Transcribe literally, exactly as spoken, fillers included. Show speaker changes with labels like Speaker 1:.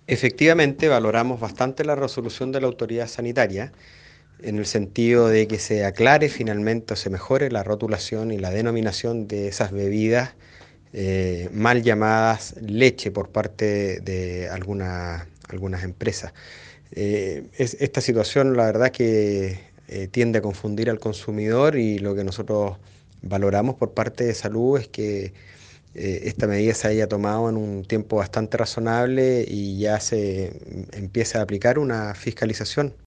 Speaker 1: Efectivamente, valoramos bastante la resolución de la autoridad sanitaria en el sentido de que se aclare finalmente o se mejore la rotulación y la denominación de esas bebidas eh, mal llamadas leche por parte de alguna- algunas empresas. Eh, es- esta situación, la verdad, que eh, tiende a confundir al consumidor y lo que nosotros valoramos por parte de salud es que eh, esta medida se haya tomado en un tiempo bastante razonable y ya se mm, empieza a aplicar una fiscalización.